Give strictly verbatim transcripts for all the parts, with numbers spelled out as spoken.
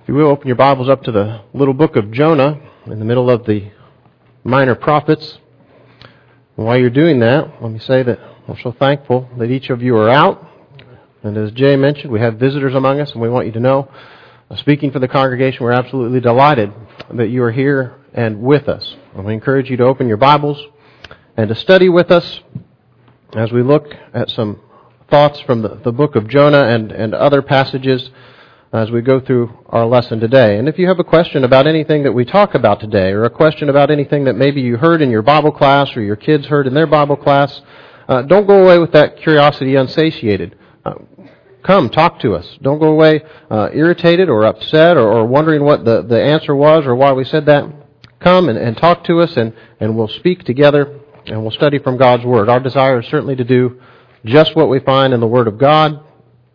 If you will, open your Bibles up to the little book of Jonah in the middle of the minor prophets. And while you're doing that, let me say that we're so thankful that each of you are out. And as Jay mentioned, we have visitors among us, and we want you to know, uh, speaking for the congregation, we're absolutely delighted that you are here and with us. And we encourage you to open your Bibles and to study with us as we look at some thoughts from the, the book of Jonah and, and other passages as we go through our lesson today. And if you have a question about anything that we talk about today, or a question about anything that maybe you heard in your Bible class or your kids heard in their Bible class, uh, don't go away with that curiosity unsatiated. Uh, come, talk to us. Don't go away uh, irritated or upset or, or wondering what the, the answer was or why we said that. Come and, and talk to us, and, and we'll speak together, and we'll study from God's Word. Our desire is certainly to do just what we find in the Word of God,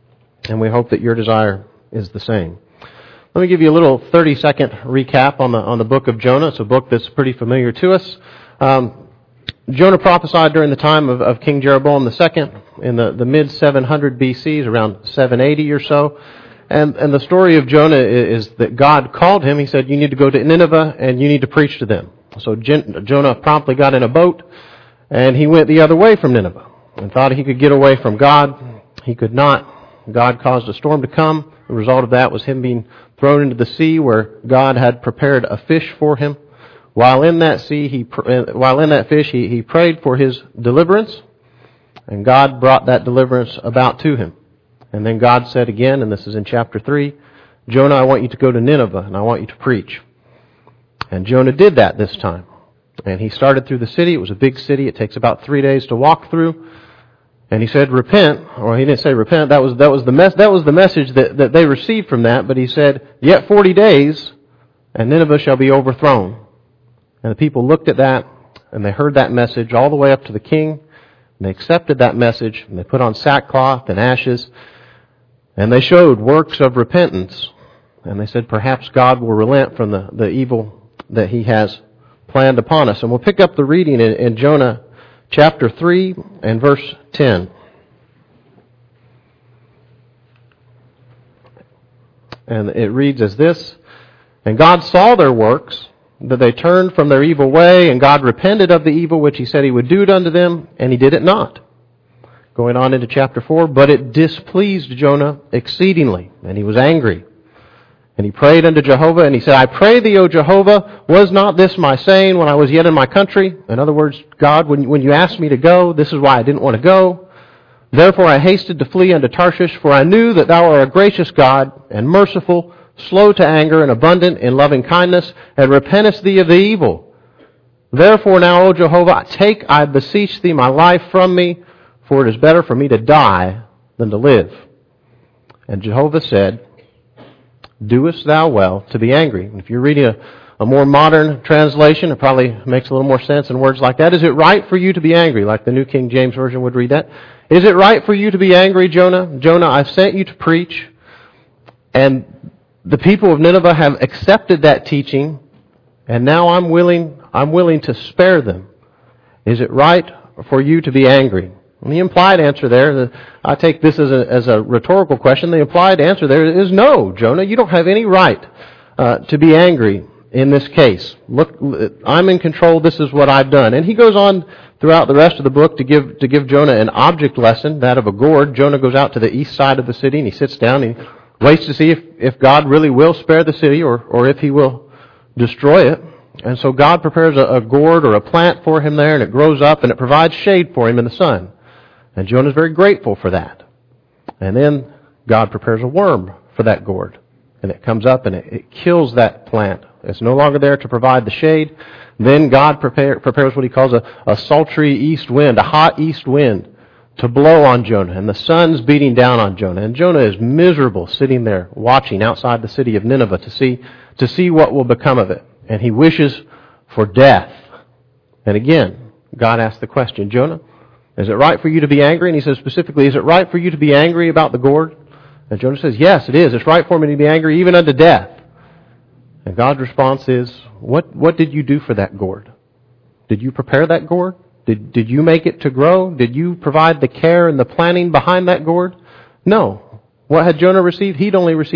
and we hope that your desire is the same. Let me give you a little thirty-second recap on the on the book of Jonah. It's a book that's pretty familiar to us. Um, Jonah prophesied during the time of, of King Jeroboam the Second in the, the mid seven hundred B C, around seven eighty or so. And and the story of Jonah is that God called him. He said, you need to go to Nineveh and you need to preach to them. So Jonah promptly got in a boat and he went the other way from Nineveh and thought he could get away from God. He could not. God caused a storm to come. The result of that was him being thrown into the sea, where God had prepared a fish for him. While in that sea, he while in that fish, he, he prayed for his deliverance, and God brought that deliverance about to him. And then God said again, and this is in chapter three, Jonah, I want you to go to Nineveh, and I want you to preach. And Jonah did that this time. And he started through the city. It was a big city. It takes about three days to walk through. And he said, repent. Or he didn't say repent. That was that was the mess. That was the message that, that they received from that. But he said, yet forty days, and Nineveh shall be overthrown. And the people looked at that, and they heard that message all the way up to the king. And they accepted that message, and they put on sackcloth and ashes, and they showed works of repentance. And they said, perhaps God will relent from the, the evil that He has planned upon us. And we'll pick up the reading in, in Jonah chapter three and verse ten. And it reads as this, and God saw their works, that they turned from their evil way, and God repented of the evil which He said He would do it unto them, and He did it not. Going on into chapter four, but it displeased Jonah exceedingly, and he was angry. And he prayed unto Jehovah, and he said, I pray thee, O Jehovah, was not this my saying when I was yet in my country? In other words, God, when, when you asked me to go, this is why I didn't want to go. Therefore I hasted to flee unto Tarshish, for I knew that thou art a gracious God, and merciful, slow to anger, and abundant in loving kindness, and repentest thee of the evil. Therefore now, O Jehovah, take, I beseech thee, my life from me, for it is better for me to die than to live. And Jehovah said, doest thou well to be angry? And if you're reading a, a more modern translation, it probably makes a little more sense in words like that. Is it right for you to be angry? Like the New King James Version would read that. Is it right for you to be angry, Jonah? Jonah, I've sent you to preach, and the people of Nineveh have accepted that teaching, and now I'm willing, I'm willing to spare them. Is it right for you to be angry? And the implied answer there, I take this as a, as a rhetorical question, the implied answer there is no, Jonah, you don't have any right uh, to be angry in this case. Look, I'm in control, this is what I've done. And he goes on throughout the rest of the book to give to give Jonah an object lesson, that of a gourd. Jonah goes out to the east side of the city, and he sits down and he waits to see if, if God really will spare the city or, or if He will destroy it. And so God prepares a, a gourd or a plant for him there, and it grows up, and it provides shade for him in the sun. And Jonah's very grateful for that. And then God prepares a worm for that gourd. And it comes up and it, it kills that plant. It's no longer there to provide the shade. Then God prepare, prepares what He calls a, a sultry east wind, a hot east wind, to blow on Jonah. And the sun's beating down on Jonah. And Jonah is miserable sitting there watching outside the city of Nineveh to see, to see what will become of it. And he wishes for death. And again, God asks the question, Jonah, is it right for you to be angry? And he says specifically, is it right for you to be angry about the gourd? And Jonah says, yes, it is. It's right for me to be angry even unto death. And God's response is, what, what did you do for that gourd? Did you prepare that gourd? Did, did you make it to grow? Did you provide the care and the planning behind that gourd? No. What had Jonah received? He'd only received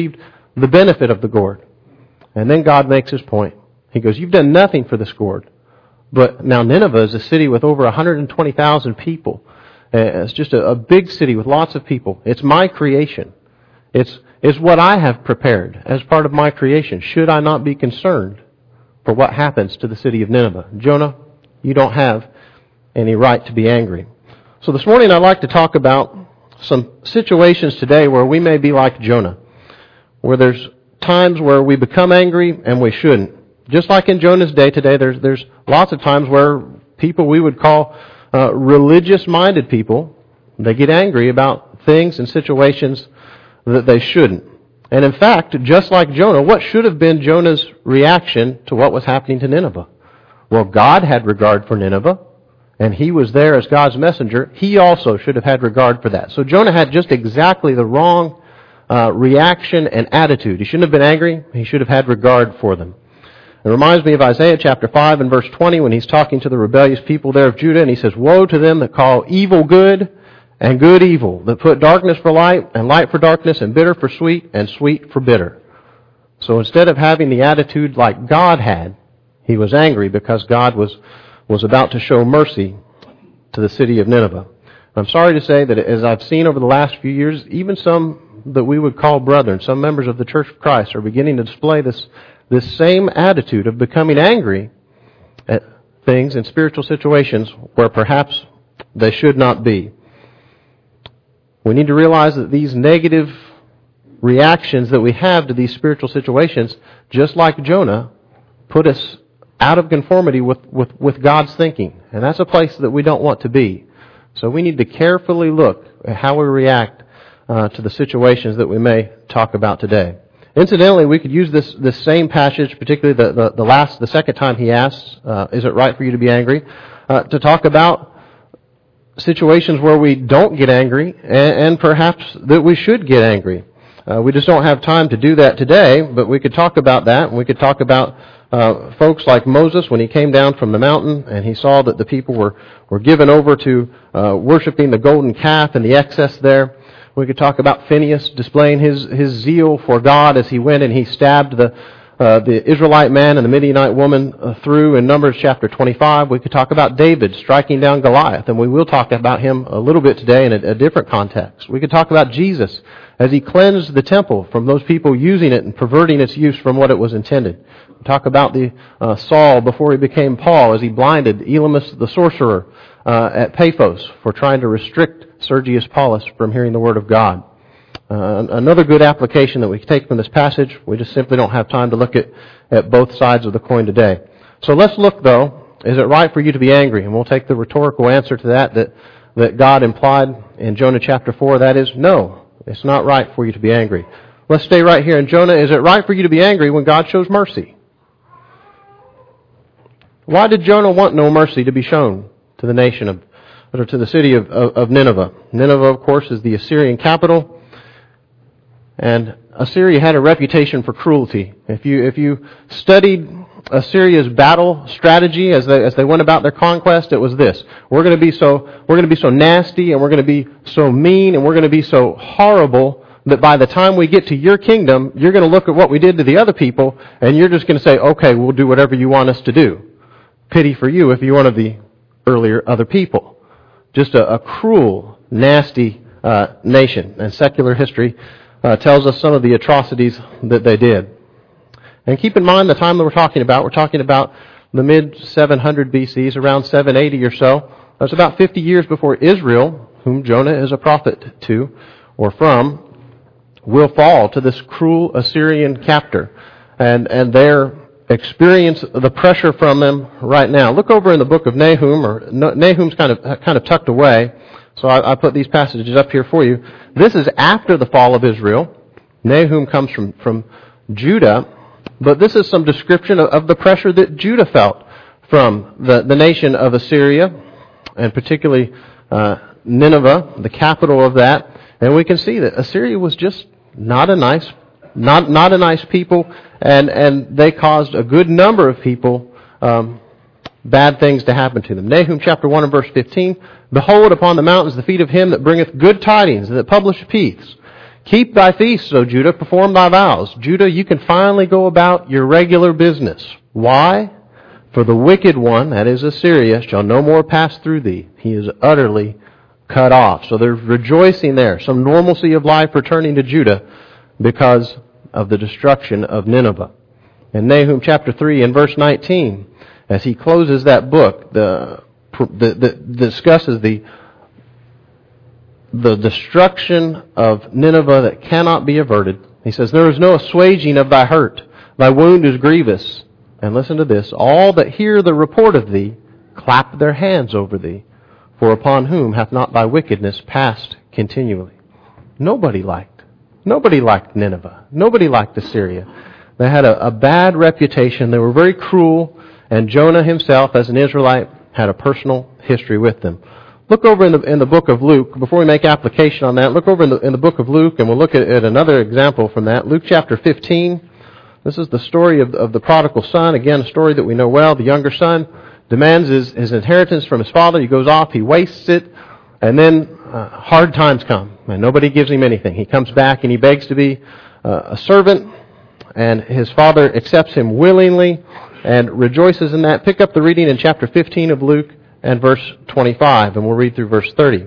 the benefit of the gourd. And then God makes his point. He goes, you've done nothing for this gourd. But now Nineveh is a city with over one hundred twenty thousand people. It's just a, a big city with lots of people. It's my creation. It's, it's what I have prepared as part of my creation. Should I not be concerned for what happens to the city of Nineveh? Jonah, you don't have any right to be angry. So this morning I'd like to talk about some situations today where we may be like Jonah, where there's times where we become angry and we shouldn't. Just like in Jonah's day today, there's there's lots of times where people we would call uh, religious-minded people, they get angry about things and situations that they shouldn't. And in fact, just like Jonah, what should have been Jonah's reaction to what was happening to Nineveh? Well, God had regard for Nineveh, and he was there as God's messenger. He also should have had regard for that. So Jonah had just exactly the wrong uh, reaction and attitude. He shouldn't have been angry. He should have had regard for them. It reminds me of Isaiah chapter five and verse twenty when he's talking to the rebellious people there of Judah, and he says, woe to them that call evil good and good evil, that put darkness for light and light for darkness and bitter for sweet and sweet for bitter. So instead of having the attitude like God had, he was angry because God was, was about to show mercy to the city of Nineveh. I'm sorry to say that as I've seen over the last few years, even some that we would call brethren, some members of the Church of Christ are beginning to display this This same attitude of becoming angry at things in spiritual situations where perhaps they should not be. We need to realize that these negative reactions that we have to these spiritual situations, just like Jonah, put us out of conformity with, with, with God's thinking. And that's a place that we don't want to be. So we need to carefully look at how we react uh, to the situations that we may talk about today. Incidentally, we could use this, this same passage, particularly the, the, the last, the second time he asks, uh, is it right for you to be angry, uh, to talk about situations where we don't get angry and, and perhaps that we should get angry. Uh, we just don't have time to do that today, but we could talk about that, and we could talk about uh, folks like Moses when he came down from the mountain and he saw that the people were, were given over to uh, worshiping the golden calf and the excess there. We could talk about Phinehas displaying his, his zeal for God as he went and he stabbed the uh, the Israelite man and the Midianite woman uh, through in Numbers chapter twenty-five. We could talk about David striking down Goliath, and we will talk about him a little bit today in a, a different context. We could talk about Jesus as he cleansed the temple from those people using it and perverting its use from what it was intended. We talk about the uh, Saul before he became Paul as he blinded Elymas the sorcerer uh, at Paphos for trying to restrict Sergius Paulus from hearing the Word of God. Uh, another good application that we take from this passage, we just simply don't have time to look at, at both sides of the coin today. So let's look, though, is it right for you to be angry? And we'll take the rhetorical answer to that that, that God implied in Jonah chapter four. That is, no, it's not right for you to be angry. Let's stay right here in Jonah. Is it right for you to be angry when God shows mercy? Why did Jonah want no mercy to be shown to the nation of or to the city of, of, of Nineveh? Nineveh, of course, is the Assyrian capital. And Assyria had a reputation for cruelty. If you if you studied Assyria's battle strategy as they as they went about their conquest, it was this: we're going to be so we're going to be so nasty, and we're going to be so mean, and we're going to be so horrible that by the time we get to your kingdom, you're going to look at what we did to the other people, and you're just going to say, "Okay, we'll do whatever you want us to do." Pity for you if you're one of the earlier other people. Just a, a cruel, nasty uh, nation, and secular history Uh, tells us some of the atrocities that they did. And keep in mind the time that we're talking about. We're talking about the mid seven hundred B Cs, around seven eighty or so. That's about fifty years before Israel, whom Jonah is a prophet to or from, will fall to this cruel Assyrian captor. And, and their experience the pressure from them right now. Look over in the book of Nahum, or Nahum's kind of, kind of tucked away. So I, I put these passages up here for you. This is after the fall of Israel. Nahum comes from, from Judah, but this is some description of, of the pressure that Judah felt from the, the nation of Assyria, and particularly uh, Nineveh, the capital of that. And we can see that Assyria was just not a nice, not not a nice people, and and they caused a good number of people um, bad things to happen to them. Nahum chapter one and verse fifteen. Behold, upon the mountains the feet of him that bringeth good tidings, and that publisheth peace. Keep thy feasts, O Judah, perform thy vows. Judah, you can finally go about your regular business. Why? For the wicked one, that is Assyria, shall no more pass through thee. He is utterly cut off. So there's rejoicing there, some normalcy of life returning to Judah because of the destruction of Nineveh. In Nahum chapter three and verse nineteen, as he closes that book, the, the, the discusses the the destruction of Nineveh that cannot be averted. He says, there is no assuaging of thy hurt. Thy wound is grievous. And listen to this. All that hear the report of thee clap their hands over thee. For upon whom hath not thy wickedness passed continually? Nobody liked. Nobody liked Nineveh. Nobody liked Assyria. They had a, a bad reputation. They were very cruel. And Jonah himself, as an Israelite, had a personal history with them. Look over in the in the book of Luke, before we make application on that, look over in the, in the book of Luke, and we'll look at, at another example from that. Luke chapter fifteen. This is the story of, of the prodigal son. Again, a story that we know well. The younger son demands his, his inheritance from his father. He goes off, he wastes it, and then uh, hard times come, and nobody gives him anything. He comes back and he begs to be uh, a servant, and his father accepts him willingly and rejoices in that. Pick up the reading in chapter fifteen of Luke and verse twenty-five, and we'll read through verse thirty.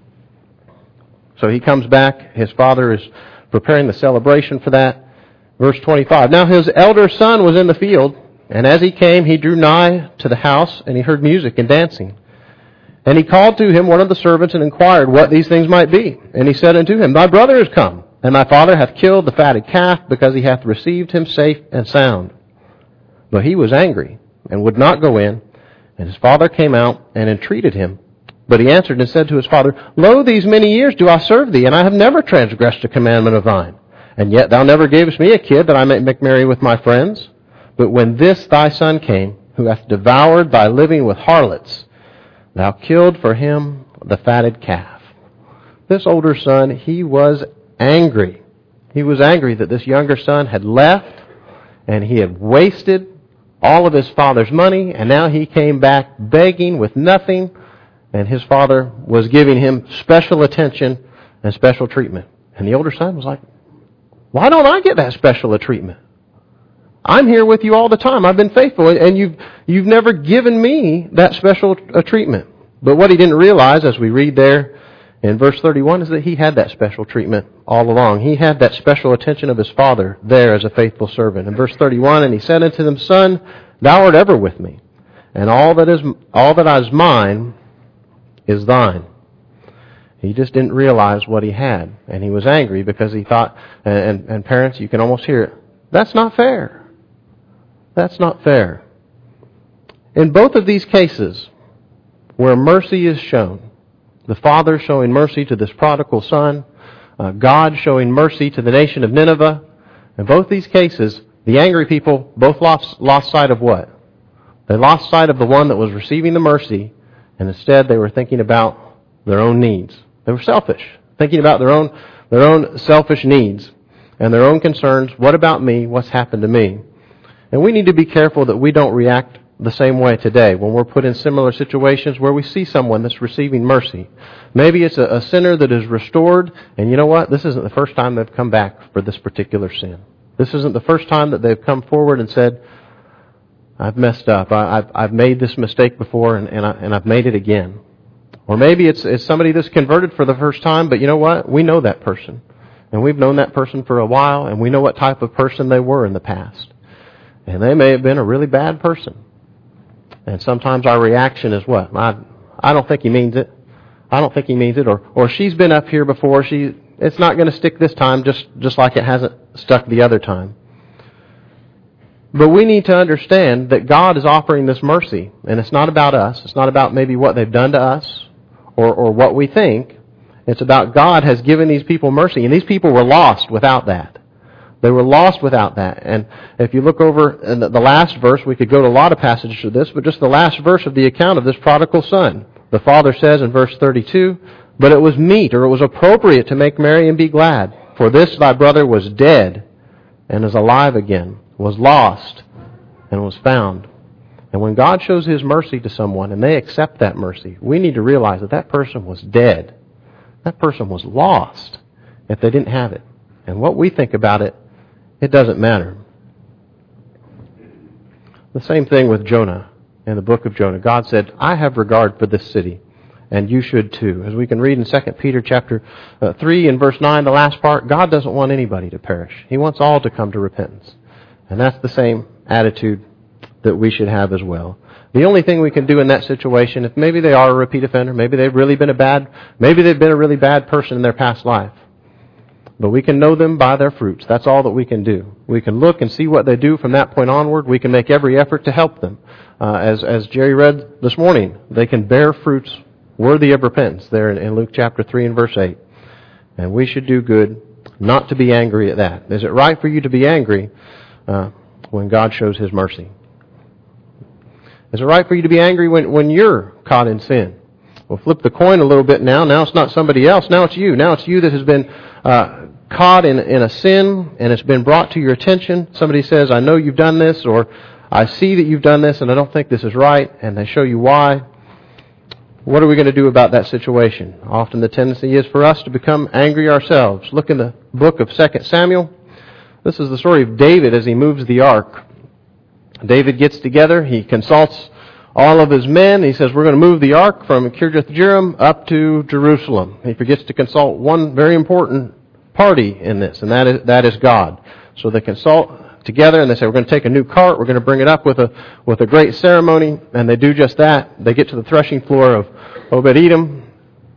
So he comes back. His father is preparing the celebration for that. Verse twenty-five, now his elder son was in the field, and as he came, he drew nigh to the house, and he heard music and dancing. And he called to him one of the servants, and inquired what these things might be. And he said unto him, thy brother is come, and thy father hath killed the fatted calf, because he hath received him safe and sound. But he was angry, and would not go in. And his father came out and entreated him. But he answered and said to his father, lo, these many years do I serve thee, and I have never transgressed a commandment of thine. And yet thou never gavest me a kid that I might make merry with my friends. But when this thy son came, who hath devoured thy living with harlots, thou killed for him the fatted calf. This older son, he was angry. He was angry that this younger son had left, and he had wasted all of his father's money, and now he came back begging with nothing, and his father was giving him special attention and special treatment. And the older son was like, why don't I get that special treatment? I'm here with you all the time. I've been faithful, and you've you've never given me that special uh, treatment. But what he didn't realize, as we read there in verse thirty-one, is that he had that special treatment all along. He had that special attention of his father there as a faithful servant. In verse thirty-one, and he said unto them, son, thou art ever with me, and all that is all that is mine is thine. He just didn't realize what he had, and he was angry because he thought, and, and, and parents, you can almost hear it, that's not fair. That's not fair. In both of these cases, where mercy is shown, the father showing mercy to this prodigal son, uh, God showing mercy to the nation of Nineveh, in both these cases, the angry people both lost, lost sight of what? They lost sight of the one that was receiving the mercy, and instead they were thinking about their own needs. They were selfish, thinking about their own their own selfish needs and their own concerns. What about me? What's happened to me? And we need to be careful that we don't react the same way today when we're put in similar situations where we see someone that's receiving mercy. Maybe it's a, a sinner that is restored, and you know what? This isn't the first time they've come back for this particular sin. This isn't the first time that they've come forward and said, I've messed up. I, I've, I've made this mistake before, and, and, I, and I've made it again. Or maybe it's, it's somebody that's converted for the first time, but you know what? We know that person. And we've known that person for a while, and we know what type of person they were in the past. And they may have been a really bad person. And sometimes our reaction is what? I, I don't think he means it. I don't think he means it. Or, or she's been up here before. She, it's not going to stick this time, just, just like it hasn't stuck the other time. But we need to understand that God is offering this mercy. And it's not about us. It's not about maybe what they've done to us or, or what we think. It's about God has given these people mercy. And these people were lost without that. They were lost without that. And if you look over in the last verse, we could go to a lot of passages of this, but just the last verse of the account of this prodigal son. The father says in verse thirty-two, but it was meet, or it was appropriate to make merry and be glad. For this thy brother was dead and is alive again, was lost and was found. And when God shows His mercy to someone and they accept that mercy, we need to realize that that person was dead. That person was lost if they didn't have it. And what we think about it, it doesn't matter. The same thing with Jonah in the book of Jonah. God said, I have regard for this city, and you should too. As we can read in Second Peter chapter uh, three and verse nine, the last part, God doesn't want anybody to perish. He wants all to come to repentance. And that's the same attitude that we should have as well. The only thing we can do in that situation, if maybe they are a repeat offender, maybe they've really been a bad, maybe they've been a really bad person in their past life. But we can know them by their fruits. That's all that we can do. We can look and see what they do from that point onward. We can make every effort to help them. Uh, as, as Jerry read this morning, they can bear fruits worthy of repentance there in, in Luke chapter three and verse eight. And we should do good not to be angry at that. Is it right for you to be angry uh, when God shows His mercy? Is it right for you to be angry when, when you're caught in sin? We'll flip the coin a little bit now. Now it's not somebody else. Now it's you. Now it's you that has been uh, caught in, in a sin and it's been brought to your attention. Somebody says, I know you've done this, or I see that you've done this and I don't think this is right, and they show you why. What are we going to do about that situation? Often the tendency is for us to become angry ourselves. Look in the book of Second Samuel. This is the story of David as he moves the ark. David gets together, he consults all of his men. He says, we're going to move the ark from Kirjath-jearim up to Jerusalem. He forgets to consult one very important party in this, and that is that is God. So they consult together, and they say, we're going to take a new cart, we're going to bring it up with a with a great ceremony, and they do just that. They get to the threshing floor of Obed-Edom,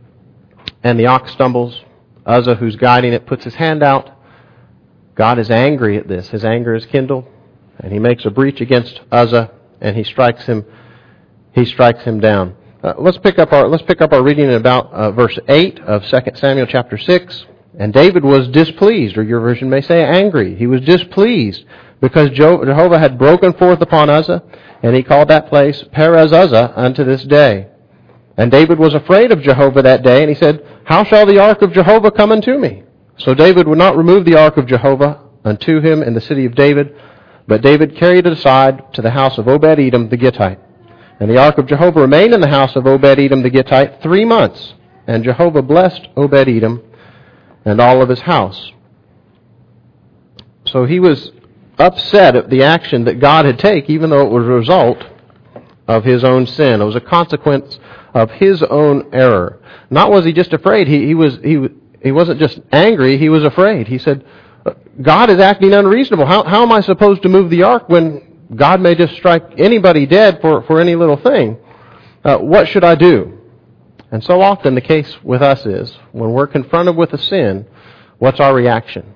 and the ox stumbles. Uzzah, who's guiding it, puts his hand out. God is angry at this. His anger is kindled, and he makes a breach against Uzzah, and he strikes him He strikes him down. Uh, let's pick up our let's pick up our reading in about uh, verse eight of Second Samuel chapter six. And David was displeased, or your version may say angry. He was displeased because Jehovah had broken forth upon Uzzah, and he called that place Perez Uzzah unto this day. And David was afraid of Jehovah that day, and he said, how shall the ark of Jehovah come unto me? So David would not remove the ark of Jehovah unto him in the city of David, but David carried it aside to the house of Obed-Edom the Gittite. And the ark of Jehovah remained in the house of Obed-Edom the Gittite three months. And Jehovah blessed Obed-Edom and all of his house. So he was upset at the action that God had taken, even though it was a result of his own sin. It was a consequence of his own error. Not was he just afraid. He, he, was, he, he wasn't just angry. He was afraid. He said, God is acting unreasonable. How, how am I supposed to move the ark when God may just strike anybody dead for, for any little thing? Uh, what should I do? And so often the case with us is, when we're confronted with a sin, what's our reaction?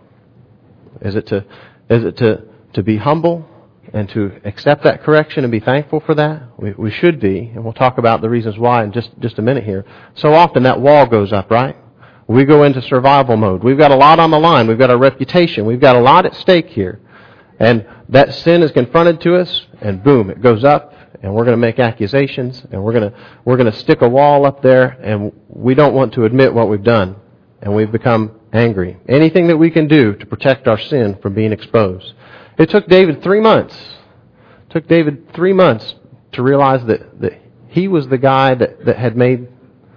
Is it to is it to, to be humble and to accept that correction and be thankful for that? We, we should be, and we'll talk about the reasons why in just, just a minute here. So often that wall goes up, right? We go into survival mode. We've got a lot on the line. We've got our reputation. We've got a lot at stake here. And that sin is confronted to us, and boom, it goes up, and we're going to make accusations, and we're going to we're going to stick a wall up there, and we don't want to admit what we've done, and we've become angry. Anything that we can do to protect our sin from being exposed. It took David three months. It took David three months to realize that, that he was the guy that, that had made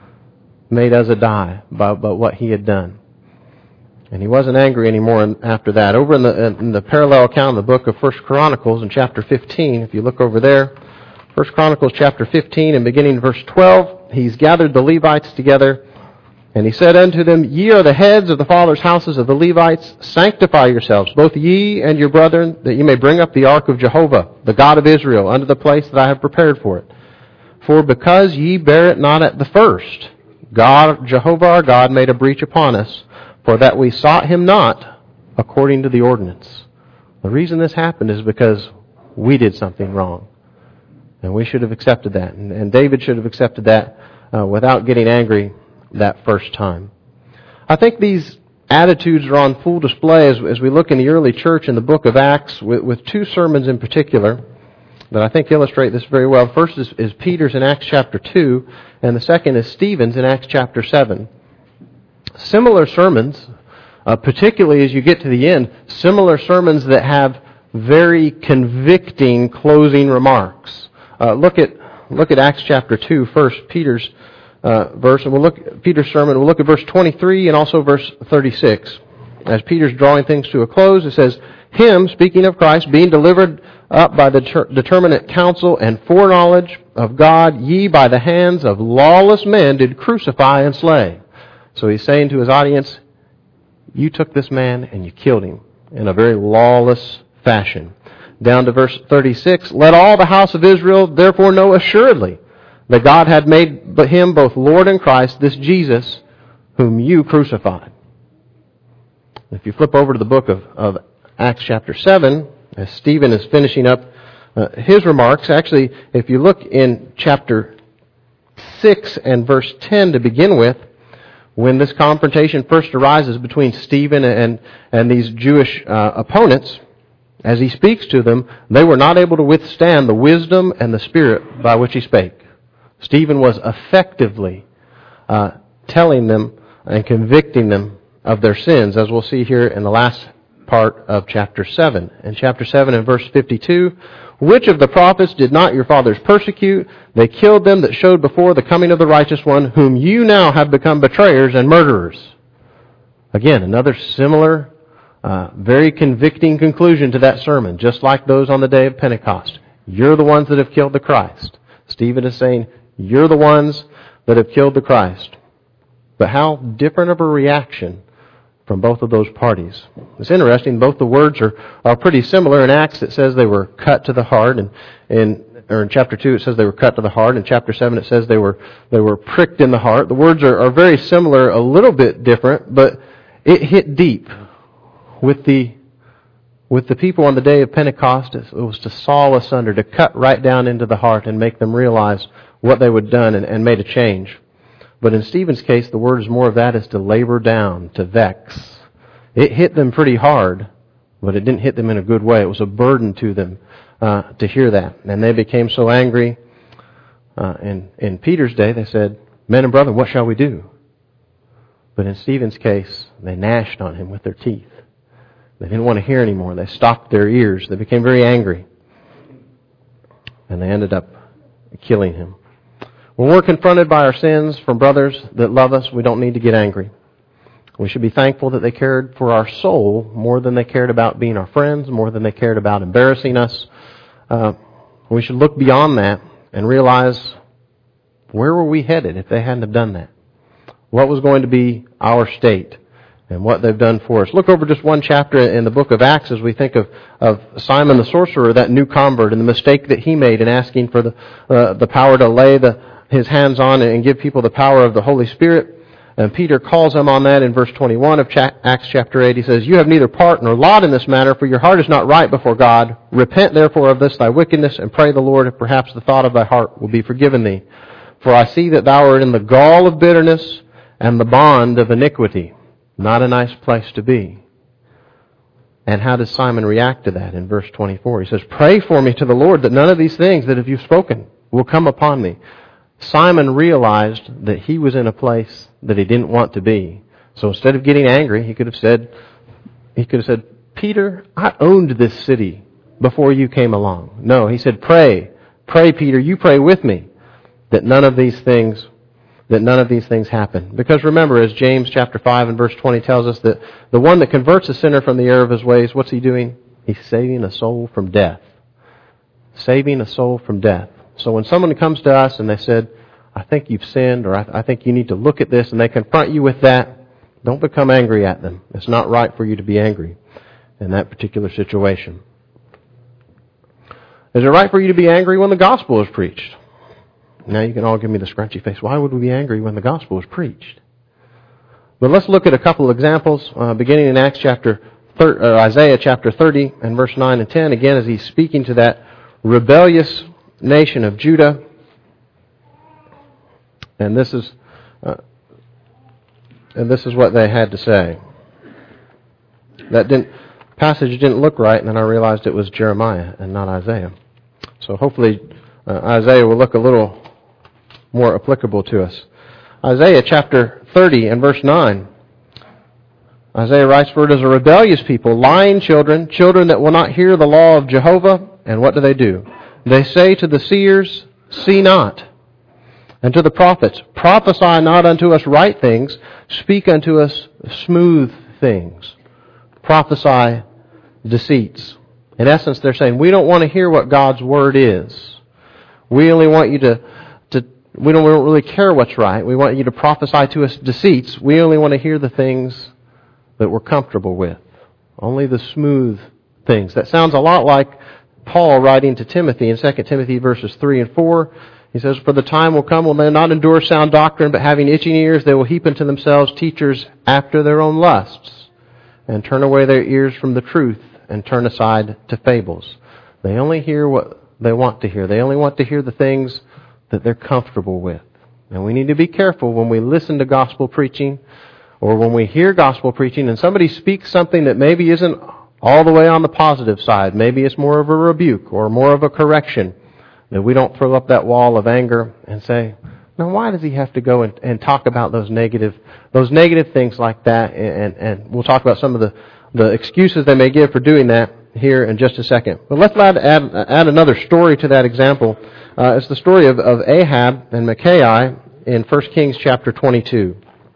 made Uzzah die by, by what he had done. And he wasn't angry anymore after that. Over in the, in the parallel account in the book of First Chronicles in chapter fifteen, if you look over there, First Chronicles chapter fifteen and beginning in verse twelve, he's gathered the Levites together, and he said unto them, Ye are the heads of the fathers' houses of the Levites. Sanctify yourselves, both ye and your brethren, that ye may bring up the ark of Jehovah, the God of Israel, unto the place that I have prepared for it. For because ye bear it not at the first, God, Jehovah our God, made a breach upon us, for that we sought him not according to the ordinance. The reason this happened is because we did something wrong. And we should have accepted that. And, and David should have accepted that uh, without getting angry that first time. I think these attitudes are on full display as, as we look in the early church in the book of Acts with, with two sermons in particular that I think illustrate this very well. First is, is Peter's in Acts chapter two, and the second is Stephen's in Acts chapter seven. Similar sermons, uh, particularly as you get to the end, similar sermons that have very convicting closing remarks. Uh, look at look at Acts chapter two first, Peter's uh, verse, and we'll look at Peter's sermon. We'll look at verse twenty-three and also verse thirty-six. as Peter's drawing things to a close, it says, him, speaking of Christ, being delivered up by the ter- determinate counsel and foreknowledge of God, ye by the hands of lawless men did crucify and slay. So he's saying to his audience, you took this man and you killed him in a very lawless fashion. Down to verse thirty-six, let all the house of Israel therefore know assuredly that God had made him both Lord and Christ, this Jesus, whom you crucified. If you flip over to the book of, of Acts chapter seven, as Stephen is finishing up uh, his remarks, actually, if you look in chapter six and verse ten to begin with, when this confrontation first arises between Stephen and, and these Jewish uh, opponents, as he speaks to them, they were not able to withstand the wisdom and the spirit by which he spake. Stephen was effectively uh, telling them and convicting them of their sins, as we'll see here in the last part of chapter seven. In chapter seven and verse fifty-two, which of the prophets did not your fathers persecute? They killed them that showed before the coming of the righteous one, whom you now have become betrayers and murderers. Again, another similar, uh, very convicting conclusion to that sermon, just like those on the day of Pentecost. You're the ones that have killed the Christ. Stephen is saying, you're the ones that have killed the Christ. But how different of a reaction from both of those parties. It's interesting, both the words are, are pretty similar. In Acts it says they were cut to the heart, and in or in chapter two it says they were cut to the heart. In chapter seven it says they were they were pricked in the heart. The words are, are very similar, a little bit different, but it hit deep with the with the people on the day of Pentecost. It was to saw asunder, to cut right down into the heart and make them realize what they would done and, and made a change. But in Stephen's case, the word is more of that is to labor down, to vex. It hit them pretty hard, but it didn't hit them in a good way. It was a burden to them uh, to hear that. And they became so angry. Uh, in, in Peter's day, they said, men and brethren, what shall we do? But in Stephen's case, they gnashed on him with their teeth. They didn't want to hear anymore. They stopped their ears. They became very angry. And they ended up killing him. When we're confronted by our sins from brothers that love us, we don't need to get angry. We should be thankful that they cared for our soul more than they cared about being our friends, more than they cared about embarrassing us. Uh, we should look beyond that and realize, where were we headed if they hadn't have done that? What was going to be our state and what they've done for us? Look over just one chapter in the book of Acts as we think of, of Simon the sorcerer, that new convert, and the mistake that he made in asking for the uh, the power to lay the his hands on and give people the power of the Holy Spirit. And Peter calls him on that in verse twenty-one of Acts chapter eight. He says, you have neither part nor lot in this matter, for your heart is not right before God. Repent therefore of this thy wickedness, and pray the Lord, if perhaps the thought of thy heart will be forgiven thee. For I see that thou art in the gall of bitterness and the bond of iniquity. Not a nice place to be. And how does Simon react to that in verse twenty-four? He says, pray for me to the Lord that none of these things that have you spoken will come upon me. Simon realized that he was in a place that he didn't want to be. So instead of getting angry, he could have said, he could have said, Peter, I owned this city before you came along. No, he said, pray, pray, Peter, you pray with me that none of these things, that none of these things happen. Because remember, as James chapter five and verse twenty tells us, that the one that converts a sinner from the error of his ways, what's he doing? He's saving a soul from death. Saving a soul from death. So when someone comes to us and they said, I think you've sinned, or I, I think you need to look at this, and they confront you with that, don't become angry at them. It's not right for you to be angry in that particular situation. Is it right for you to be angry when the gospel is preached? Now you can all give me the scrunchy face. Why would we be angry when the gospel is preached? But let's look at a couple of examples, uh, beginning in Acts chapter thir- uh, Isaiah chapter thirty and verse nine and ten. Again, as he's speaking to that rebellious nation of Judah, and this is uh, and this is what they had to say. That didn't passage didn't look right, and then I realized it was Jeremiah and not Isaiah. So hopefully uh, Isaiah will look a little more applicable to us. Isaiah chapter thirty and verse nine. Isaiah writes, for it is a rebellious people, lying children, children that will not hear the law of Jehovah. And what do they do? They say to the seers, see not. And to the prophets, prophesy not unto us right things, speak unto us smooth things. prophesy deceits. In essence, they're saying, we don't want to hear what God's Word is. We only want you to, to we, don't, we don't really care what's right. We want you to prophesy to us deceits. We only want to hear the things that we're comfortable with. Only the smooth things. That sounds a lot like Paul writing to Timothy in Second Timothy verses three and four. He says, for the time will come when they not endure sound doctrine, but having itching ears, they will heap unto themselves teachers after their own lusts, and turn away their ears from the truth, and turn aside to fables. They only hear what they want to hear. They only want to hear the things that they're comfortable with. And we need to be careful when we listen to gospel preaching, or when we hear gospel preaching and somebody speaks something that maybe isn't all the way on the positive side. Maybe it's more of a rebuke or more of a correction. That we don't throw up that wall of anger and say, now why does he have to go and, and talk about those negative those negative things like that? And, and we'll talk about some of the, the excuses they may give for doing that here in just a second. But let's add, add, add another story to that example. Uh, it's the story of, of Ahab and Micaiah in First Kings chapter twenty-two.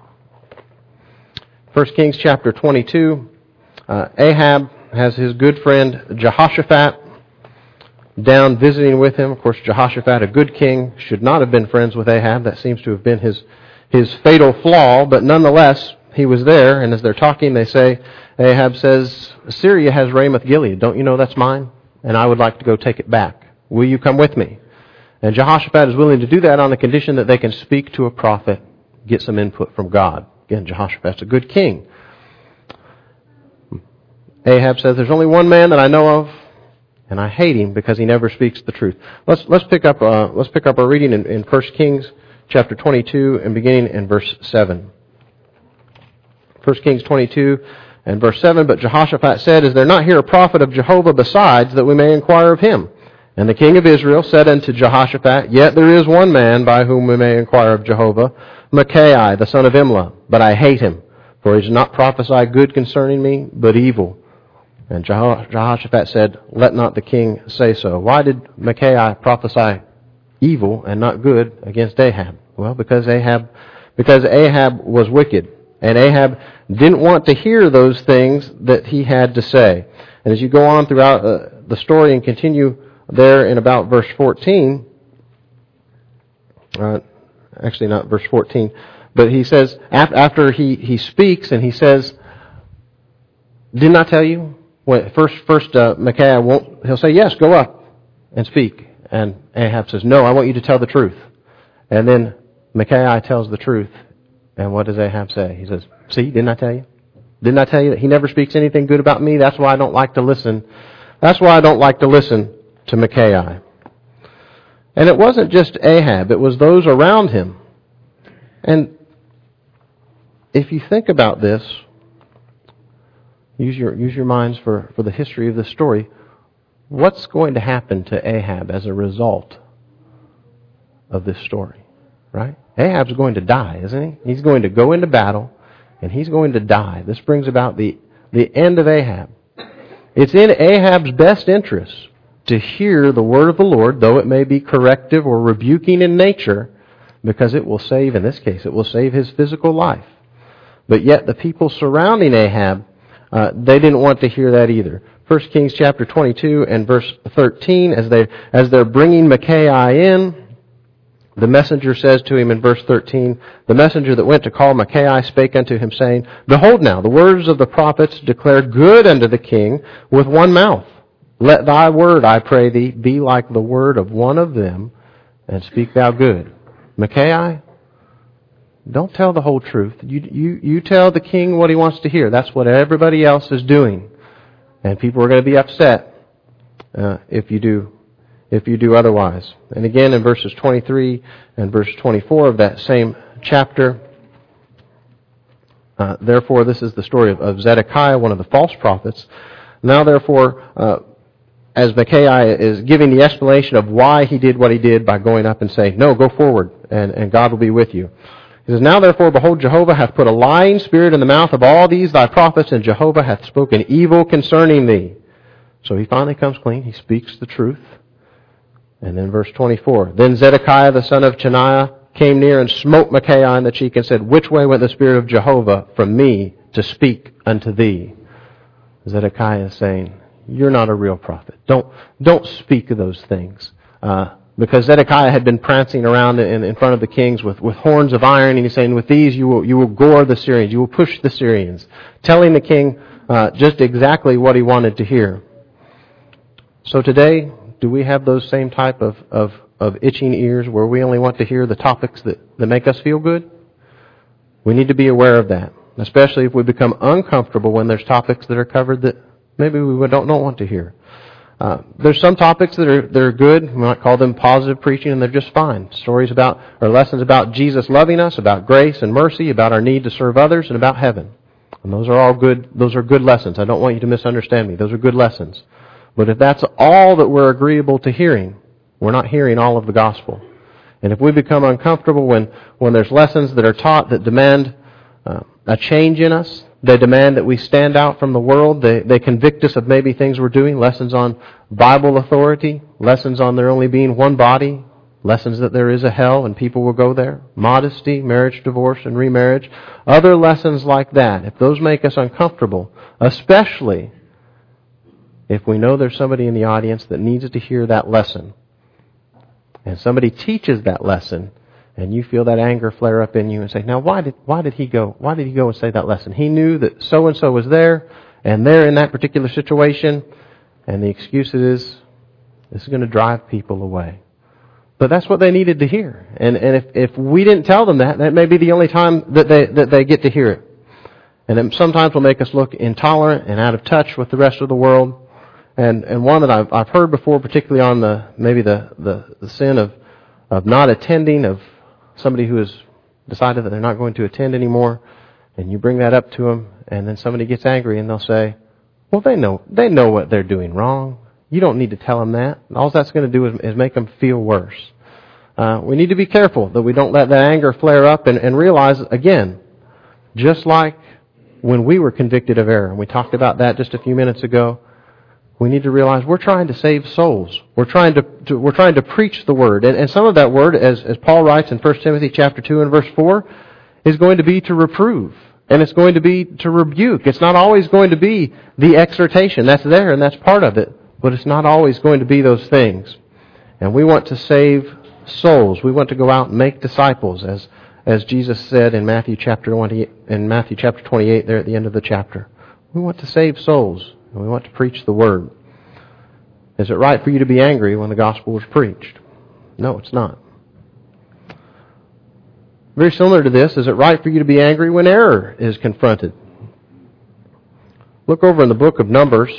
First Kings chapter twenty-two, uh, Ahab has his good friend Jehoshaphat down visiting with him. Of course, Jehoshaphat, a good king, should not have been friends with Ahab. That seems to have been his his fatal flaw, but nonetheless, he was there, and as they're talking, they say, Ahab says, Syria has Ramoth Gilead. Don't you know that's mine? And I would like to go take it back. Will you come with me? And Jehoshaphat is willing to do that on the condition that they can speak to a prophet, get some input from God. Again, Jehoshaphat's a good king. Ahab says, there's only one man that I know of, and I hate him because he never speaks the truth. Let's let's pick up uh, let's pick up our reading in, in First Kings chapter twenty-two and beginning in verse seven. First Kings twenty-two and verse seven. But Jehoshaphat said, is there not here a prophet of Jehovah besides, that we may inquire of him? And the king of Israel said unto Jehoshaphat, yet there is one man by whom we may inquire of Jehovah, Micaiah the son of Imlah. But I hate him, for he does not prophesy good concerning me, but evil. And Jehoshaphat said, let not the king say so. Why did Micaiah prophesy evil and not good against Ahab? Well, because Ahab, because Ahab was wicked. And Ahab didn't want to hear those things that he had to say. And as you go on throughout uh, the story and continue there in about verse fourteen, uh, actually not verse fourteen, but he says, after he, he speaks and he says, didn't I tell you? When first, first uh, Micaiah won't. He'll say, "Yes, go up and speak." And Ahab says, "No, I want you to tell the truth." And then Micaiah tells the truth. And what does Ahab say? He says, "See, didn't I tell you? Didn't I tell you that he never speaks anything good about me? That's why I don't like to listen. That's why I don't like to listen to Micaiah." And it wasn't just Ahab; it was those around him. And if you think about this. Use your use your minds for, for the history of this story. What's going to happen to Ahab as a result of this story? Right? Ahab's going to die, isn't he? He's going to go into battle, and he's going to die. This brings about the, the end of Ahab. It's in Ahab's best interest to hear the word of the Lord, though it may be corrective or rebuking in nature, because it will save, in this case, it will save his physical life. But yet the people surrounding Ahab, Uh, they didn't want to hear that either. First Kings chapter twenty-two and verse thirteen, as they as they're bringing Micaiah in, the messenger says to him in verse thirteen, the messenger that went to call Micaiah spake unto him, saying, Behold now, the words of the prophets declare good unto the king with one mouth. Let thy word, I pray thee, be like the word of one of them, and speak thou good. Micaiah, don't tell the whole truth. You, you, you tell the king what he wants to hear. That's what everybody else is doing. And people are going to be upset uh, if you do if you do otherwise. And again in verses twenty-three and verse twenty-four of that same chapter, uh, therefore this is the story of, of Zedekiah, one of the false prophets. Now therefore, uh, as Micaiah is giving the explanation of why he did what he did by going up and saying, no, go forward, and, and God will be with you. He says, Now therefore, behold, Jehovah hath put a lying spirit in the mouth of all these thy prophets, and Jehovah hath spoken evil concerning thee. So he finally comes clean. He speaks the truth. And then verse twenty-four, Then Zedekiah the son of Chenaanah came near and smote Micaiah in the cheek and said, Which way went the spirit of Jehovah from me to speak unto thee? Zedekiah is saying, you're not a real prophet. Don't, don't speak of those things. Uh, because Zedekiah had been prancing around in, in front of the kings with, with horns of iron, and he's saying, with these you will, you will gore the Syrians, you will push the Syrians. Telling the king uh, just exactly what he wanted to hear. So today, do we have those same type of, of, of itching ears where we only want to hear the topics that, that make us feel good? We need to be aware of that, especially if we become uncomfortable when there's topics that are covered that maybe we don't, don't want to hear. Uh, there's some topics that are, that are good. We might call them positive preaching, and they're just fine. Stories about, or lessons about Jesus loving us, about grace and mercy, about our need to serve others, and about heaven. And those are all good, those are good lessons. I don't want you to misunderstand me. Those are good lessons. But if that's all that we're agreeable to hearing, we're not hearing all of the gospel. And if we become uncomfortable when, when there's lessons that are taught that demand uh, a change in us, they demand that we stand out from the world. They, they convict us of maybe things we're doing. Lessons on Bible authority. Lessons on there only being one body. Lessons that there is a hell and people will go there. Modesty, marriage, divorce, and remarriage. Other lessons like that. If those make us uncomfortable, especially if we know there's somebody in the audience that needs to hear that lesson, and somebody teaches that lesson, and you feel that anger flare up in you and say, now why did why did he go? Why did he go and say that lesson? He knew that so-and-so was there, and they're in that particular situation, and the excuse is, this is going to drive people away. But that's what they needed to hear. And and if, if we didn't tell them that, that may be the only time that they that they get to hear it. And it sometimes will make us look intolerant and out of touch with the rest of the world. And and one that I've I've heard before, particularly on the maybe the, the, the sin of, of not attending, of somebody who has decided that they're not going to attend anymore, and you bring that up to them, and then somebody gets angry and they'll say, well, they know they know what they're doing wrong. You don't need to tell them that. All that's going to do is, is make them feel worse. Uh, we need to be careful that we don't let that anger flare up and, and realize, again, just like when we were convicted of error, and we talked about that just a few minutes ago, we need to realize we're trying to save souls. We're trying to, to we're trying to preach the word. And, and some of that word, as, as Paul writes in First Timothy chapter two and verse four, is going to be to reprove. And it's going to be to rebuke. It's not always going to be the exhortation. That's there and that's part of it. But it's not always going to be those things. And we want to save souls. We want to go out and make disciples, as as Jesus said in Matthew chapter twenty, in Matthew chapter twenty-eight, there at the end of the chapter. We want to save souls. And we want to preach the word. Is it right for you to be angry when the gospel was preached? No, it's not. Very similar to this, is it right for you to be angry when error is confronted? Look over in the book of Numbers,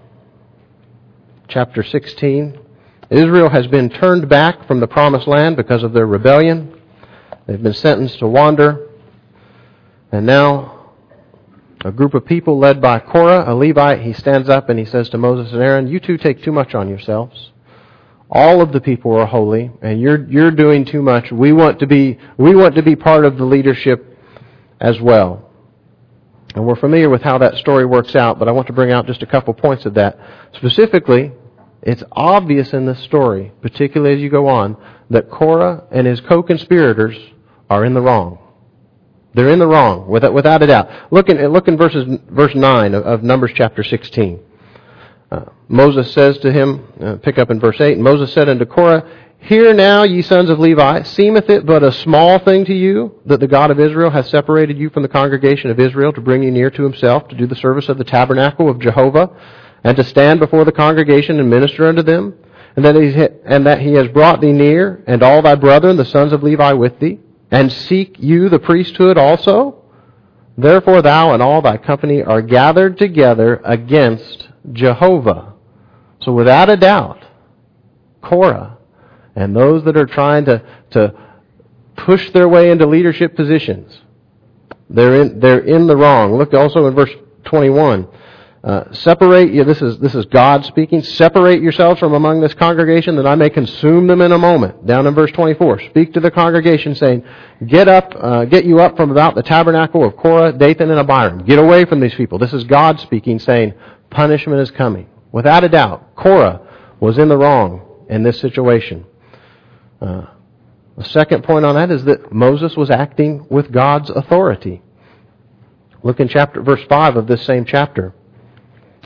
chapter sixteen. Israel has been turned back from the promised land because of their rebellion. They've been sentenced to wander. And now a group of people led by Korah, a Levite, he stands up and he says to Moses and Aaron, you two take too much on yourselves. All of the people are holy, and you're you're doing too much. We want to be we want to be part of the leadership as well. And we're familiar with how that story works out, but I want to bring out just a couple points of that. Specifically, it's obvious in this story, particularly as you go on, that Korah and his co-conspirators are in the wrong. They're in the wrong, without, without a doubt. Look in, look in verses, verse nine of, of Numbers chapter sixteen. Uh, Moses says to him, uh, pick up in verse eight, Moses said unto Korah, hear now, ye sons of Levi, seemeth it but a small thing to you that the God of Israel hath separated you from the congregation of Israel to bring you near to himself, to do the service of the tabernacle of Jehovah, and to stand before the congregation and minister unto them, and that he, and that he has brought thee near, and all thy brethren, the sons of Levi, with thee, and seek you the priesthood also? Therefore thou and all thy company are gathered together against Jehovah. So without a doubt, Korah and those that are trying to, to push their way into leadership positions, they're in, they're in the wrong. Look also in verse twenty-one. Uh, separate you. This is this is God speaking. Separate yourselves from among this congregation, that I may consume them in a moment. Down in verse twenty-four, speak to the congregation, saying, "Get up, uh, get you up from about the tabernacle of Korah, Dathan, and Abiram. Get away from these people." This is God speaking, saying, "Punishment is coming." Without a doubt, Korah was in the wrong in this situation. Uh, the second point on that is that Moses was acting with God's authority. Look in chapter verse five of this same chapter.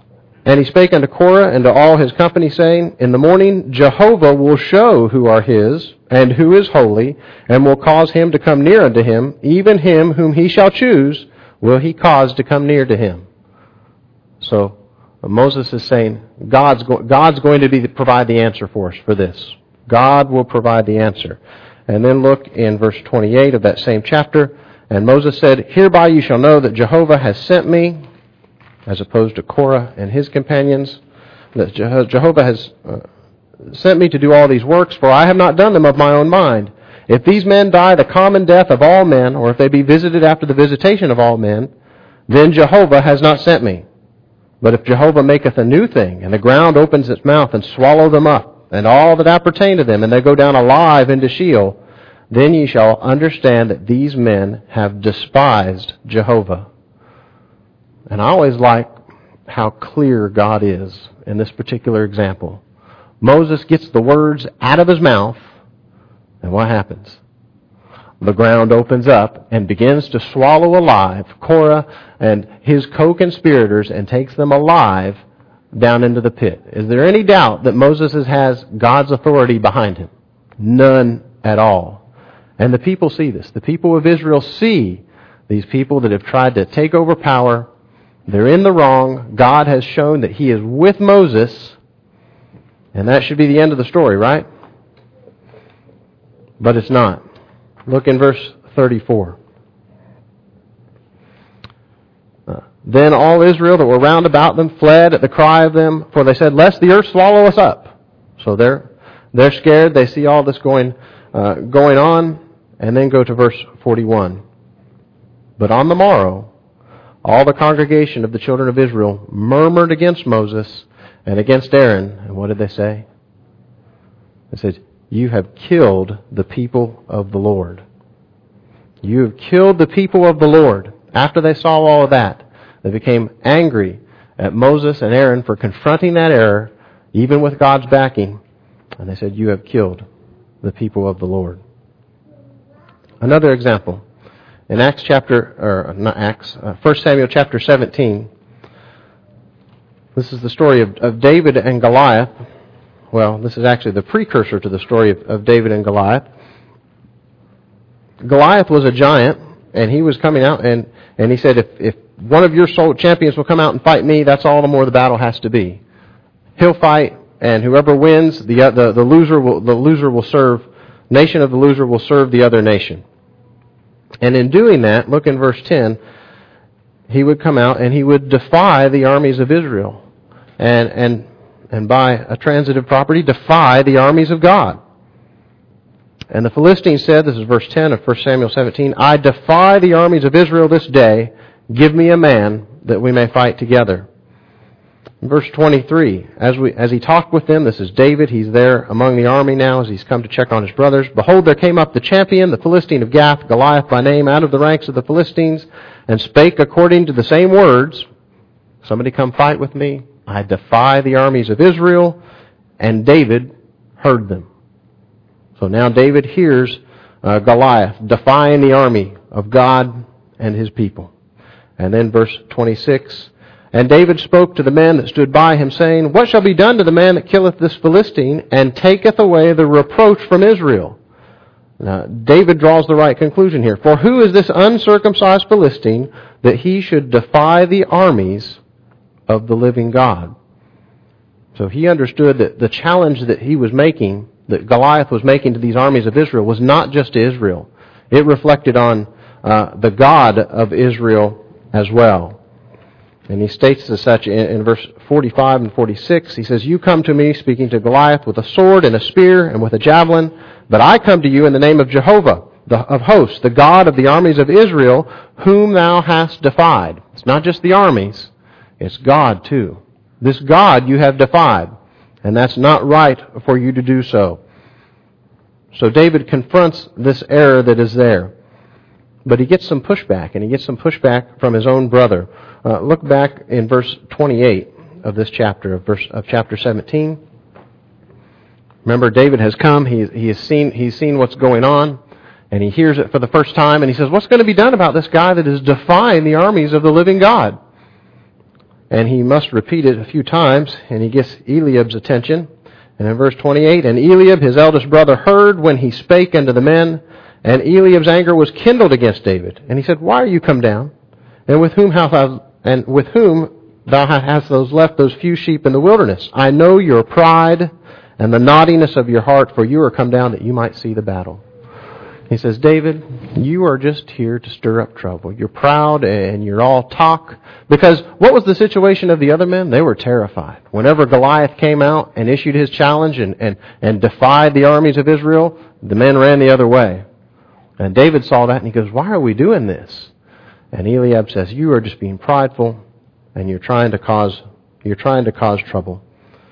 And he spake unto Korah and to all his company, saying, In the morning Jehovah will show who are his, and who is holy, and will cause him to come near unto him, even him whom he shall choose will he cause to come near to him. So Moses is saying, God's, go- God's going to be the, provide the answer for us for this. God will provide the answer. And then look in verse twenty-eight of that same chapter. And Moses said, Hereby you shall know that Jehovah has sent me, as opposed to Korah and his companions, that Jehovah has uh, sent me to do all these works, for I have not done them of my own mind. If these men die the common death of all men, or if they be visited after the visitation of all men, then Jehovah has not sent me. But if Jehovah maketh a new thing, and the ground opens its mouth and swallow them up, and all that appertain to them, and they go down alive into Sheol, then ye shall understand that these men have despised Jehovah. And I always like how clear God is in this particular example. Moses gets the words out of his mouth, and what happens? The ground opens up and begins to swallow alive Korah and his co-conspirators and takes them alive down into the pit. Is there any doubt that Moses has God's authority behind him? None at all. And the people see this. The people of Israel see these people that have tried to take over power. They're in the wrong. God has shown that He is with Moses. And that should be the end of the story, right? But it's not. Look in verse thirty-four. Uh, then all Israel that were round about them fled at the cry of them, for they said, Lest the earth swallow us up. So they're they're scared. They see all this going uh, going on. And then go to verse forty-one. But on the morrow, all the congregation of the children of Israel murmured against Moses and against Aaron. And what did they say? They said, You have killed the people of the Lord. You have killed the people of the Lord. After they saw all of that, they became angry at Moses and Aaron for confronting that error, even with God's backing. And they said, You have killed the people of the Lord. Another example. In Acts chapter, or not Acts, uh, First Samuel chapter seventeen, this is the story of, of David and Goliath. Well, this is actually the precursor to the story of, of David and Goliath. Goliath was a giant, and he was coming out, and, and he said, if, if one of your soul champions will come out and fight me, that's all the more the battle has to be. He'll fight, and whoever wins, the, the, the loser will, the loser will serve, nation of the loser will serve the other nation. And in doing that, look in verse ten, he would come out and he would defy the armies of Israel. And, and, and by a transitive property, defy the armies of God. And the Philistines said, this is verse ten of First Samuel seventeen, I defy the armies of Israel this day. Give me a man that we may fight together. In verse twenty-three, as we as he talked with them, this is David, he's there among the army now as he's come to check on his brothers. Behold, there came up the champion, the Philistine of Gath, Goliath by name, out of the ranks of the Philistines, and spake according to the same words. Somebody come fight with me. I defy the armies of Israel. And David heard them. So now David hears uh, Goliath defying the army of God and His people. And then verse twenty-six, And David spoke to the men that stood by him, saying, What shall be done to the man that killeth this Philistine, and taketh away the reproach from Israel? Now, David draws the right conclusion here. For who is this uncircumcised Philistine, that he should defy the armies of the living God? So he understood that the challenge that he was making, that Goliath was making to these armies of Israel, was not just to Israel. It reflected on uh, the God of Israel as well. And he states as such in, in verse forty-five and forty-six. He says, You come to me, speaking to Goliath, with a sword and a spear and with a javelin, but I come to you in the name of Jehovah, the, of hosts, the God of the armies of Israel, whom thou hast defied. It's not just the armies, it's God too. This God you have defied, and that's not right for you to do so. So David confronts this error that is there. But he gets some pushback, and he gets some pushback from his own brother. Uh, look back in verse twenty-eight of this chapter, of verse of chapter seventeen. Remember, David has come. He he has seen he's seen what's going on, and he hears it for the first time. And he says, "What's going to be done about this guy that is defying the armies of the living God?" and he must repeat it a few times, and he gets Eliab's attention. And in verse twenty-eight, and Eliab, his eldest brother, heard when he spake unto the men, and Eliab's anger was kindled against David. And he said, Why are you come down? And with whom hast thou, and with whom thou hast those left those few sheep in the wilderness? I know your pride and the naughtiness of your heart, for you are come down that you might see the battle. He says, David, you are just here to stir up trouble. You're proud and you're all talk. Because what was the situation of the other men? They were terrified. Whenever Goliath came out and issued his challenge and, and, and defied the armies of Israel, the men ran the other way. And David saw that and he goes, why are we doing this? And Eliab says, you are just being prideful and you're trying to cause, you're trying to cause trouble.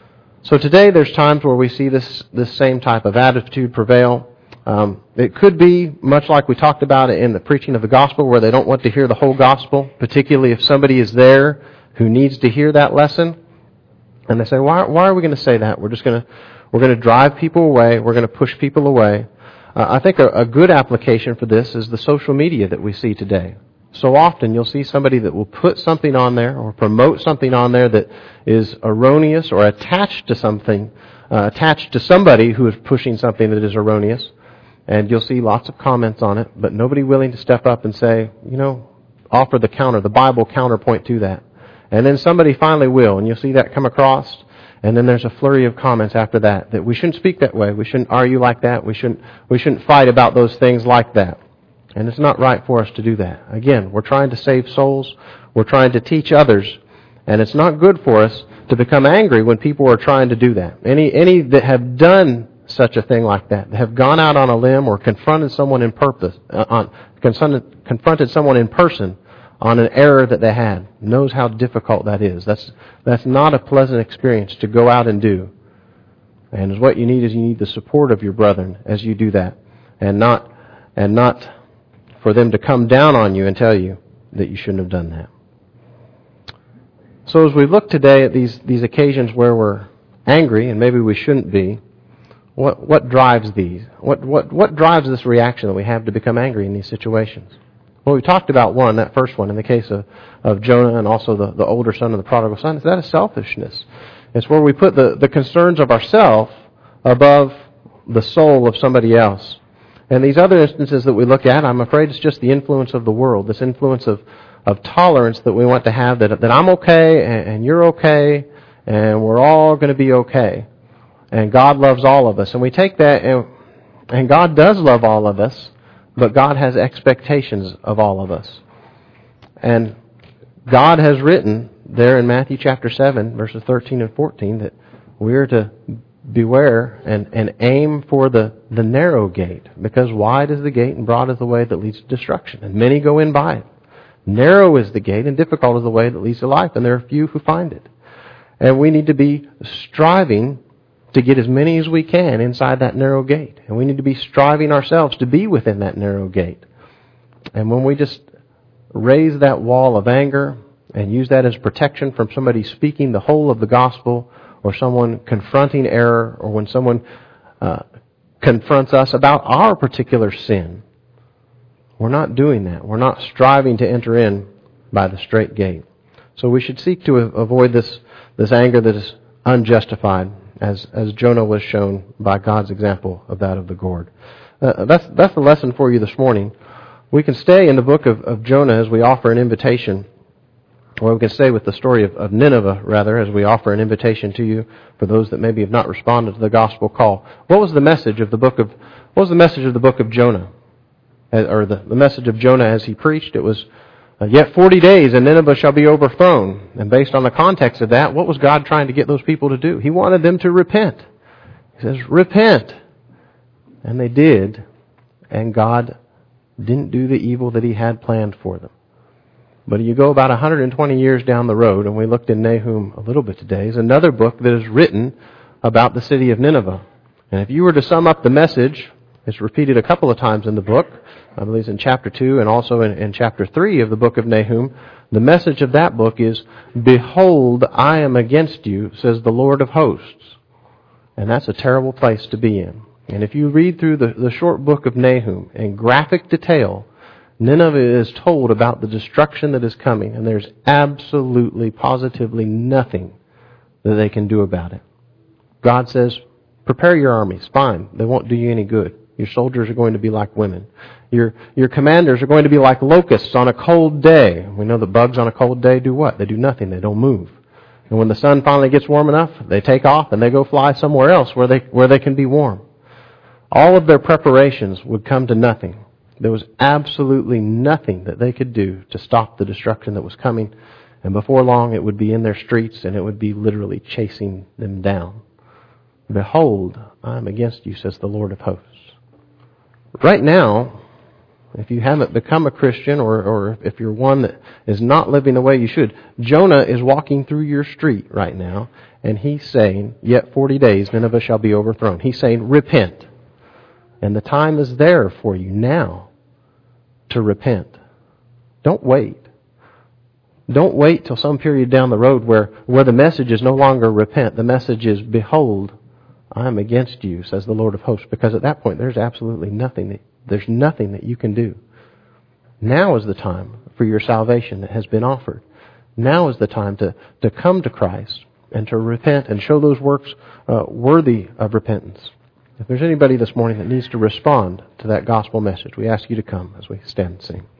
So today there's times where we see this, this same type of attitude prevail. Um, it could be much like we talked about in the preaching of the gospel, where they don't want to hear the whole gospel, particularly if somebody is there who needs to hear that lesson. And they say, why, why are we going to say that? We're just going to, we're going to drive people away. We're going to push people away. Uh, I think a, a good application for this is the social media that we see today. So often you'll see somebody that will put something on there or promote something on there that is erroneous or attached to something, uh, attached to somebody who is pushing something that is erroneous. And you'll see lots of comments on it, but nobody willing to step up and say, you know, offer the counter, the Bible counterpoint to that. And then somebody finally will, and you'll see that come across, and then there's a flurry of comments after that, that we shouldn't speak that way, we shouldn't argue like that, we shouldn't, we shouldn't fight about those things like that. And it's not right for us to do that. Again, we're trying to save souls, we're trying to teach others, and it's not good for us to become angry when people are trying to do that. Any, any that have done such a thing like that, have gone out on a limb or confronted someone in purpose, uh, on, confronted, confronted someone in person on an error that they had, knows how difficult that is. That's that's not a pleasant experience to go out and do. And what you need is you need the support of your brethren as you do that, and not and not for them to come down on you and tell you that you shouldn't have done that. So as we look today at these these occasions where we're angry and maybe we shouldn't be, What what drives these? What what what drives this reaction that we have to become angry in these situations? Well, we talked about one, that first one, in the case of, of Jonah and also the, the older son and the prodigal son. Is that a selfishness? It's where we put the, the concerns of ourselves above the soul of somebody else. And these other instances that we look at, I'm afraid it's just the influence of the world, this influence of, of tolerance that we want to have, that, that I'm okay and, and you're okay and we're all going to be okay. And God loves all of us. And we take that, and, and God does love all of us, but God has expectations of all of us. And God has written there in Matthew chapter seven, verses thirteen and fourteen, that we are to beware and, and aim for the, the narrow gate, because wide is the gate and broad is the way that leads to destruction, and many go in by it. Narrow is the gate and difficult is the way that leads to life, and there are few who find it. And we need to be striving to get as many as we can inside that narrow gate. And we need to be striving ourselves to be within that narrow gate. And when we just raise that wall of anger and use that as protection from somebody speaking the whole of the gospel, or someone confronting error, or when someone uh, confronts us about our particular sin, we're not doing that. We're not striving to enter in by the straight gate. So we should seek to avoid this, this anger that is unjustified, as as Jonah was shown by God's example of that of the gourd. Uh, that's that's the lesson for you this morning. We can stay in the book of, of Jonah as we offer an invitation, or we can stay with the story of, of Nineveh, rather, as we offer an invitation to you for those that maybe have not responded to the gospel call. What was the message of the book of what was the message of the book of Jonah? Or the, the message of Jonah as he preached? It was, Uh, yet forty days and Nineveh shall be overthrown. And based on the context of that, what was God trying to get those people to do? He wanted them to repent. He says, repent. And they did. And God didn't do the evil that He had planned for them. But you go about one hundred twenty years down the road, and we looked in Nahum a little bit today, is another book that is written about the city of Nineveh. And if you were to sum up the message, it's repeated a couple of times in the book, I believe it's in chapter two and also in, in chapter three of the book of Nahum. The message of that book is, behold, I am against you, says the Lord of hosts. And that's a terrible place to be in. And if you read through the, the short book of Nahum in graphic detail, Nineveh is told about the destruction that is coming, and there's absolutely, positively nothing that they can do about it. God says, prepare your armies. Fine. They won't do you any good. Your soldiers are going to be like women. Your your commanders are going to be like locusts on a cold day. We know that bugs on a cold day do what? They do nothing. They don't move. And when the sun finally gets warm enough, they take off and they go fly somewhere else where they where they can be warm. All of their preparations would come to nothing. There was absolutely nothing that they could do to stop the destruction that was coming. And before long, it would be in their streets and it would be literally chasing them down. Behold, I am against you, says the Lord of hosts. Right now, if you haven't become a Christian, or, or if you're one that is not living the way you should, Jonah is walking through your street right now, and he's saying, yet forty days, Nineveh shall be overthrown. He's saying, repent. And the time is there for you now to repent. Don't wait. Don't wait till some period down the road where, where the message is no longer repent. The message is, behold, I am against you, says the Lord of hosts. Because at that point, there's absolutely nothing that, there's nothing that you can do. Now is the time for your salvation that has been offered. Now is the time to, to come to Christ and to repent and show those works uh, worthy of repentance. If there's anybody this morning that needs to respond to that gospel message, we ask you to come as we stand and sing.